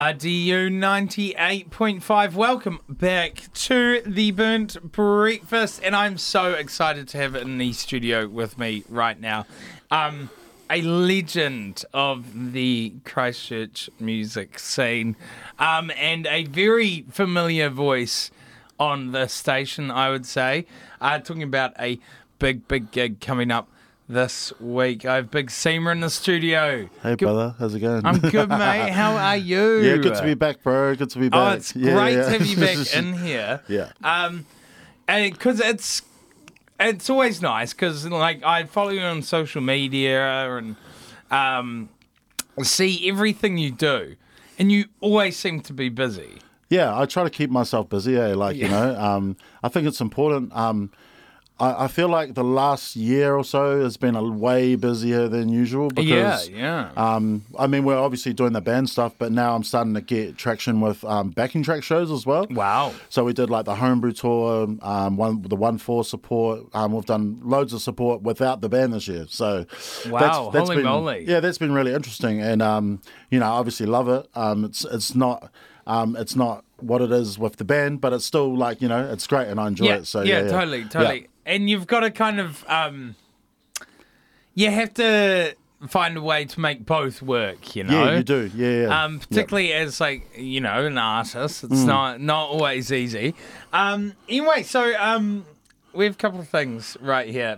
DU 98.5. Welcome back to the Burnt Breakfast, and I'm so excited to have it in the studio with me right now. A legend of the Christchurch music scene, and a very familiar voice on the station, I would say. Talking about a big gig coming up this week. I have Big Seamer in the studio. Hey, brother. How's it going? I'm good, mate. How are you? Yeah, good to be back, bro. Good to be back. Oh, it's great to have you back in here. Yeah. And because it's always nice because like I follow you on social media and see everything you do, and you always seem to be busy. Yeah, I try to keep myself busy. I think it's important. I feel like the last year or so has been a way busier than usual because, I mean, we're obviously doing the band stuff, but now I'm starting to get traction with backing track shows as well. Wow. So we did like the Homebrew Tour, the 1-4 support. We've done loads of support without the band this year. So wow, that's holy been, moly. Yeah, that's been really interesting. And, obviously love it. It's not what it is with the band, but it's still like, it's great and I enjoy it. So totally. Yeah. And you've got to kind of, you have to find a way to make both work, Yeah, you do. Yeah. Particularly as like, an artist, it's not always easy. Anyway, so we have a couple of things right here.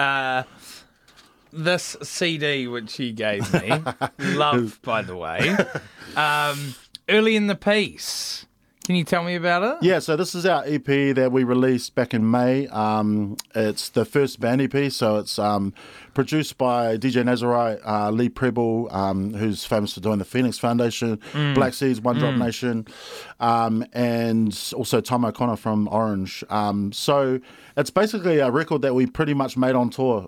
This CD which you gave me, love by the way, early in the piece. Can you tell me about it? Yeah, so this is our EP that we released back in May. It's the first band EP, so it's produced by DJ Nazarite, Lee Preble, who's famous for doing the Phoenix Foundation, Black Seeds, One Drop Nation, and also Tom O'Connor from Orange. So it's basically a record that we pretty much made on tour.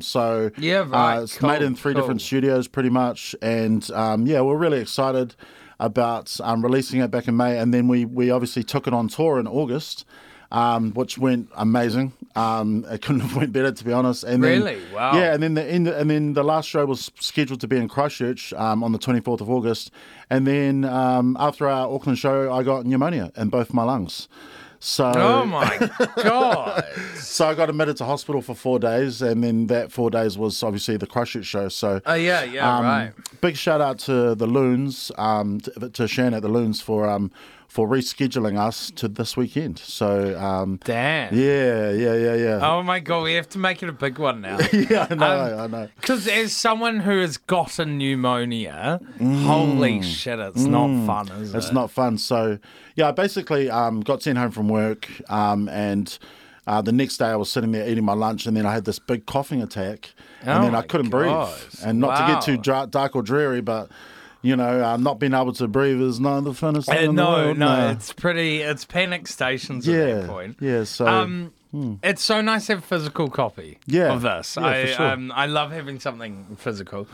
It's made in three different studios pretty much, and we're really excited about releasing it back in May, and then we obviously took it on tour in August, which went amazing. It couldn't have went better, to be honest. And really? Wow. Yeah, and then the last show was scheduled to be in Christchurch on the 24th of August, and then after our Auckland show, I got pneumonia in both my lungs. So, oh my God. So I got admitted to hospital for 4 days, and then that 4 days was obviously the Christchurch show. So, right. Big shout out to the Loons, to Shan at the Loons for rescheduling us to this weekend. So, damn. Yeah. Oh my God, we have to make it a big one now. Yeah, I know. Because as someone who has gotten pneumonia, holy shit, it's not fun, is it? It's not fun. So, yeah, I basically got sent home from work, and the next day I was sitting there eating my lunch, and then I had this big coughing attack, and then I couldn't breathe. And not to get too dark or dreary, but not being able to breathe is not the funnest thing in the world. No, it's panic stations at that point. Yeah, so... It's so nice to have a physical copy of this. Yeah, for sure. I love having something physical.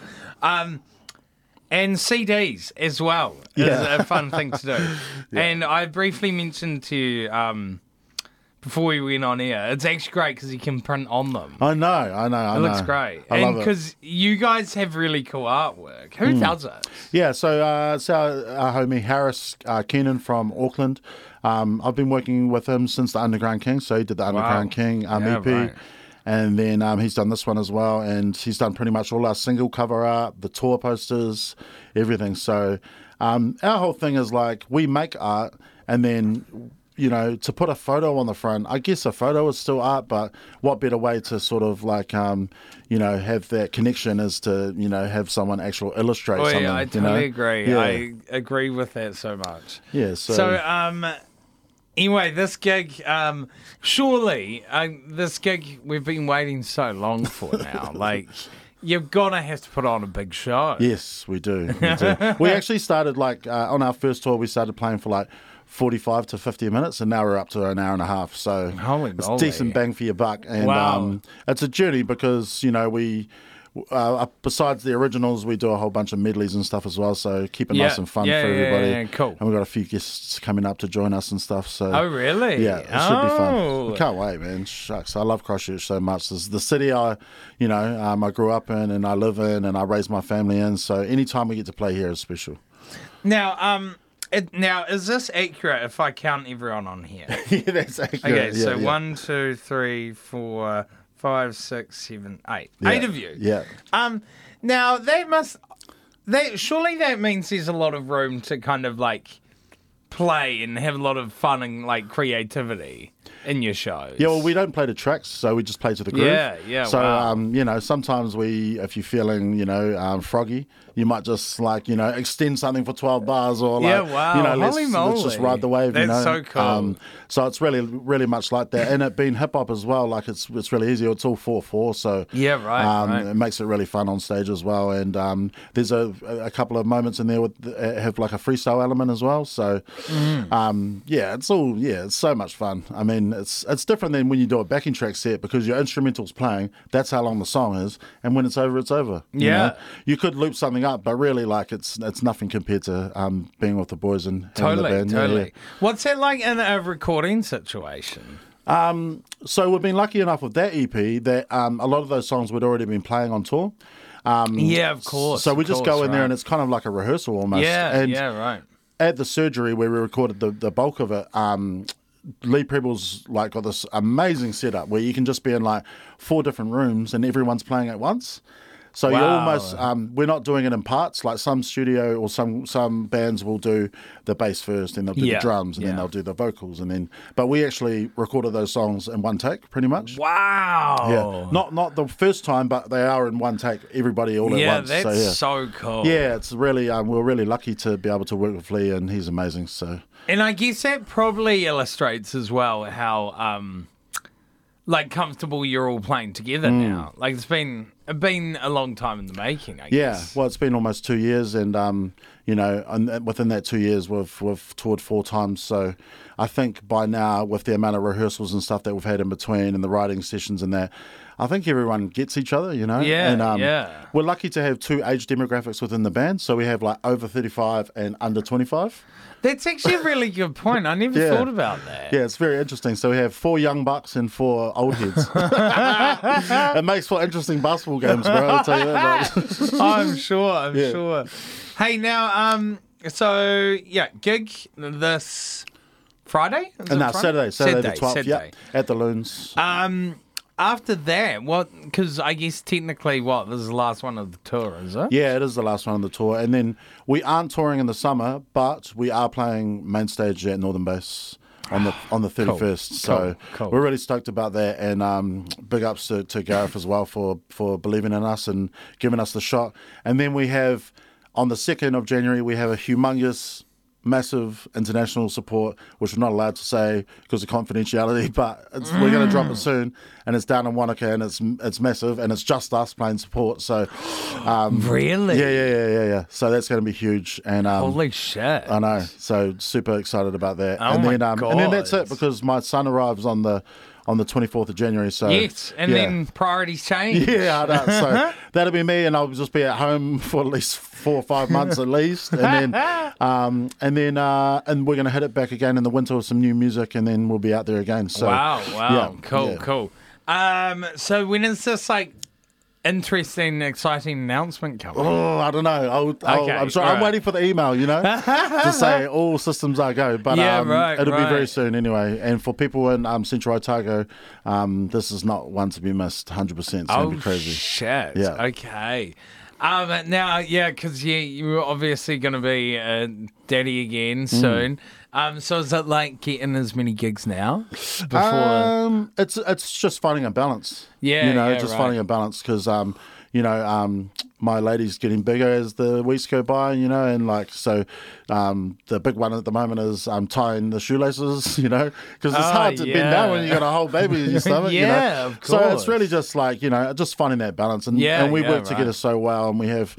And CDs as well is a fun thing to do. Yeah. And I briefly mentioned to you before we went on air, it's actually great because you can print on them. I know. It looks great. I love it. Because you guys have really cool artwork. Who does it? Yeah, so it's our homie Harris Keenan from Auckland. I've been working with him since the Underground King, so he did the Underground King EP. Right. And then he's done this one as well, and he's done pretty much all our single cover art, the tour posters, everything. So our whole thing is like we make art, and then to put a photo on the front, I guess a photo is still art, but what better way to sort of like, have that connection is to, have someone actually illustrate something. Yeah, I totally agree. Yeah. I agree with that so much. Yeah, Anyway, this gig, surely this gig we've been waiting so long for now. Like, you're going to have to put on a big show. Yes, we do. We actually started, on our first tour, we started playing for, 45 to 50 minutes, and now we're up to an hour and a half. So it's decent bang for your buck. And it's a journey because, we... besides the originals, we do a whole bunch of medleys and stuff as well, so keep it nice and fun for everybody. Yeah, cool. And we've got a few guests coming up to join us and stuff. So oh, really? Yeah, it should be fun. I can't wait, man. Shucks, I love Christchurch so much. It's the city I grew up in and I live in and I raised my family in. So anytime we get to play here is special. Now, Now, is this accurate if I count everyone on here? Yeah, that's accurate. Okay, yeah, so yeah. 1, 2, 3, 4, 5, 6, 7, 8. Yeah, 8 of you. Yeah. Now surely that means there's a lot of room to kind of like play and have a lot of fun and like creativity in your shows. Yeah, well, we don't play to tracks, so we just play to the groove. Yeah, So, wow. sometimes if you're feeling, froggy, you might just extend something for 12 bars or Yeah, wow. let's Holy just moly. ride the wave. That's so cool. So it's really, really much like that, and it being hip hop as well. Like it's really easy. It's all 4/4, so Yeah, right. It makes it really fun on stage as well. And there's a couple of moments in there with have like a freestyle element as well. So it's so much fun. I mean, it's different than when you do a backing track set because your instrumental's playing. That's how long the song is, and when it's over, it's over. Yeah. You could loop something up, but really, like it's nothing compared to being with the boys and having the band. Totally. Yeah. What's it like in a recording situation? So we've been lucky enough with that EP that a lot of those songs we'd already been playing on tour. Yeah, of course. So we just go in there right. and it's kind of like a rehearsal almost. Yeah, And right. at the surgery where we recorded the bulk of it, Lee Preble's like got this amazing setup where you can just be in like 4 different rooms and everyone's playing at once. So you Wow. almost we're not doing it in parts. Like some studio or some bands will do the bass first, then they'll do Yeah, the drums, and then yeah. they'll do the vocals, and then. But we actually recorded those songs in one take, pretty much. Wow. Yeah, not the first time, but they are in one take. Everybody all at once. That's So, yeah. so cool. Yeah, it's really we're really lucky to be able to work with Lee, and he's amazing. So And I guess that probably illustrates as well how like comfortable you're all playing together now. Like it's been a long time in the making, I yeah, guess. well, it's been almost 2 years, and and within that 2 years, we've toured 4 times. So I think by now, with the amount of rehearsals and stuff that we've had in between, and the writing sessions and that, I think everyone gets each other, Yeah, And yeah. we're lucky to have 2 age demographics within the band. So we have like over 35 and under 25. That's actually a really good point. I never Yeah. thought about that. Yeah, it's very interesting. So we have 4 young bucks and 4 old heads. It makes for interesting basketball games, bro. I'll tell you that. But I'm sure. Yeah. Sure. Hey, now, gig this Friday? Is it no, Friday? Saturday the 12th. Saturday. Yeah, at the Loons. After that, because I guess technically, this is the last one of the tour, is it? Yeah, it is the last one on the tour. And then we aren't touring in the summer, but we are playing main stage at Northern Base on the 31st. So Cool. we're really stoked about that. And big ups to Gareth as well for believing in us and giving us the shot. And then we have, on the 2nd of January, we have a humongous, massive international support, which we're not allowed to say because of confidentiality, but we're going to drop it soon, and it's down in Wanaka, and it's massive, and it's just us playing support. So, Really? yeah. So that's going to be huge, and Holy shit. I know. So super excited about that. Oh and my then and then that's God. it because my son arrives on the 24th of January. So Yes, and yeah. then priorities change. Yeah, I know. So that'll be me, and I'll just be at home for at least 4 or 5 months at least, and then we're gonna hit it back again in the winter with some new music, and then we'll be out there again. So Wow. yeah, Cool, yeah. cool. So when is this like interesting, exciting announcement coming? Oh, I don't know. Okay, I'm sorry. all I'm right. waiting for the email, to say all systems are go. But Yeah, right, it'll be very right. soon anyway. And for people in Central Otago, this is not one to be missed. 100%. It's going to be crazy. Shit. Yeah. Okay. Now, because you're obviously going to be a daddy again soon. So is it like getting as many gigs now before? It's just finding a balance. Yeah, just right. finding a balance because my lady's getting bigger as the weeks go by, and like so, the big one at the moment is tying the shoelaces, because it's hard to bend down when you got a whole baby in your stomach. Yeah, of So course. it's really just like just finding that balance, and Yeah, and we yeah, work together right. so well, and we have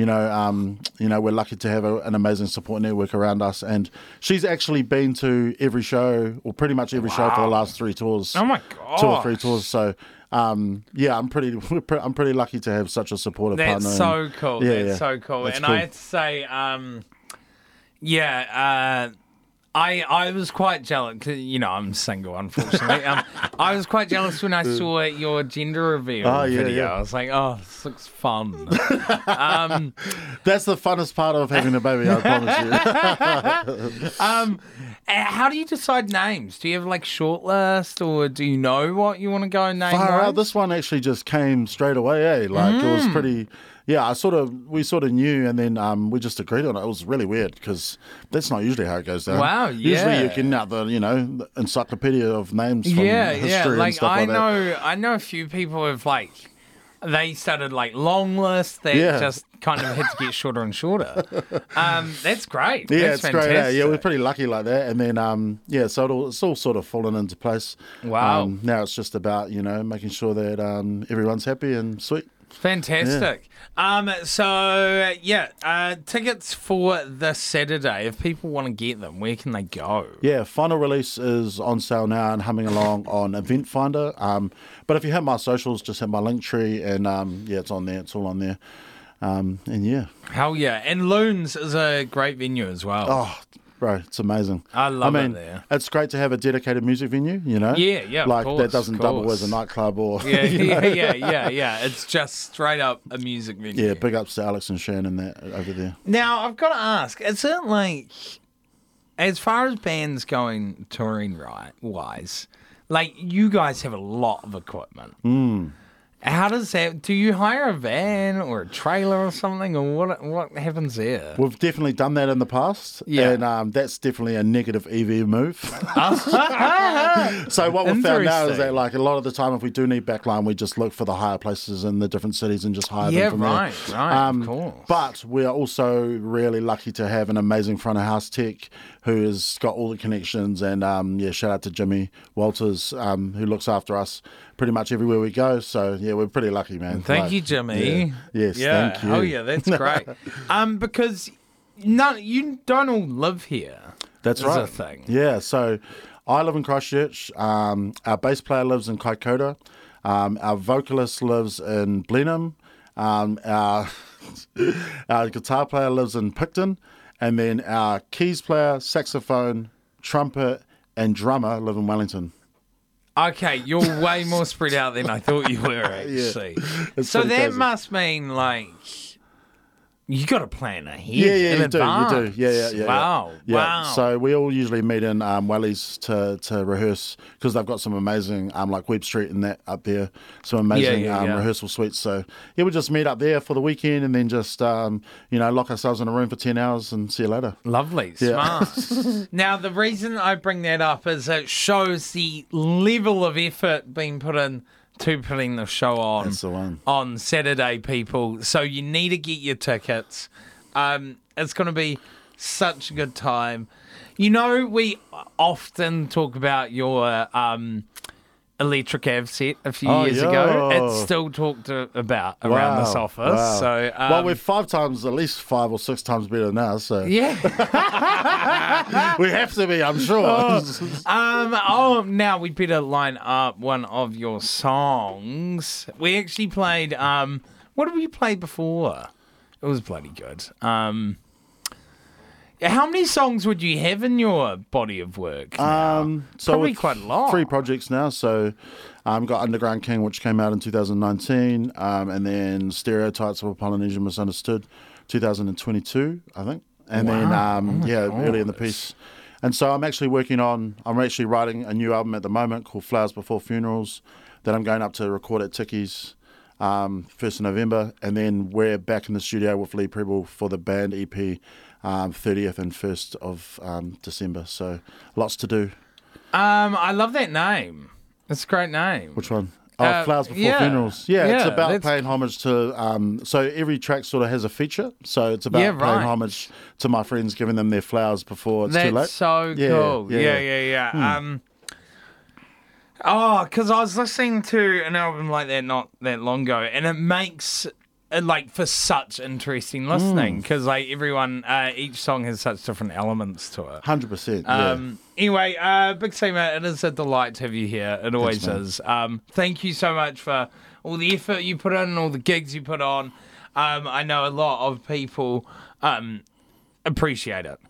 we're lucky to have an amazing support network around us, and she's actually been to every show or pretty much every show for the last 3 tours. Oh my 2 or 3 gosh. tours. So I'm pretty lucky to have such a supportive partner. That's so cool. Yeah, That's so cool. That's And cool. I have to say, I was quite jealous. 'Cause, you know, I'm single, unfortunately. I was quite jealous when I saw your gender reveal video. Yeah. I was like, oh, this looks fun. That's the funnest part of having a baby, I promise you. How do you decide names? Do you have like shortlist, or do you know what you want to go name? Far out, this one actually just came straight away, eh? Like, it was pretty... Yeah, we sort of knew, and then we just agreed on it. It was really weird, because that's not usually how it goes down. Wow, Usually yeah. you're getting out the encyclopedia of names from history and stuff like that. I know a few people have like, they started like long lists that just kind of had to get shorter and shorter. That's great. Yeah, That's it's great. fantastic. Yeah, we're pretty lucky like that. And then, so it's all sort of fallen into place. Wow. Now it's just about, making sure that everyone's happy and sweet. Fantastic. Tickets for this Saturday. If people want to get them, where can they go? Yeah, final release is on sale now and humming along on Event Finder. But if you hit my socials, just hit my link tree, and it's on there. It's all on there. Hell yeah. And Loons is a great venue as well. Oh, bro, it's amazing. I love it there. It's great to have a dedicated music venue, Yeah, like of course, that doesn't double as a nightclub or Yeah. It's just straight up a music venue. Yeah, big ups to Alex and Shane and that over there. Now I've got to ask, is it like, as far as bands going touring wise, like you guys have a lot of equipment. How does that? Do you hire a van or a trailer or something, or what happens there? We've definitely done that in the past, and that's definitely a negative EV move. So what we've found now is that, like, a lot of the time, if we do need backline, we just look for the higher places in the different cities and just hire them from there. Right, of course. But we are also really lucky to have an amazing front of house tech who has got all the connections, and shout out to Jimmy Walters, who looks after us pretty much everywhere we go. So we're pretty lucky, man. Thank you, Jimmy. Yes, thank you. Oh yeah, that's great. Because you don't all live here. That's right. A thing. Yeah, so I live in Christchurch. Our bass player lives in Kaikoura. Our vocalist lives in Blenheim. Our guitar player lives in Picton. And then our keys player, saxophone, trumpet, and drummer live in Wellington. Okay, you're way more spread out than I thought you were, actually. So that crazy. must mean, like, you got to plan ahead. Yeah, in you advance. do. Yeah. Wow. So we all usually meet in Wellies to rehearse, because they've got some amazing, like Webb Street and that up there, some amazing rehearsal suites. So we just meet up there for the weekend and then just, lock ourselves in a room for 10 hours and see you later. Lovely. Yeah. Smart. Now, the reason I bring that up is it shows the level of effort being put in to putting the show on. That's the one. On Saturday, people. So you need to get your tickets. It's going to be such a good time. We often talk about your Electric Ave set a few years ago. It's still talked about around this office. Wow. So, we're at least 5 or 6 times better now. So yeah. we have to be, I'm sure. Now we better line up one of your songs. We actually played, what did we play before? It was bloody good. How many songs would you have in your body of work now? Probably quite a lot. 3 projects now. So got Underground King, which came out in 2019, and then Stereotypes of a Polynesian Misunderstood, 2022, I think. And then, early in the piece. And so I'm actually writing a new album at the moment called Flowers Before Funerals that I'm going up to record at Ticky's 1st of November. And then we're back in the studio with Lee Preble for the band EP 30th and 1st of December. So lots to do. I love that name. It's a great name. Which one? Flowers Before Funerals. Yeah, it's about paying homage to... so every track sort of has a feature. So it's about paying homage to my friends, giving them their flowers before it's too late. That's so cool. Yeah. Because I was listening to an album like that not that long ago, and it makes... for such interesting listening, because everyone, each song has such different elements to it. 100%. Anyway, Big Seema, it is a delight to have you here. It always is. Thank you so much for all the effort you put in and all the gigs you put on. I know a lot of people appreciate it.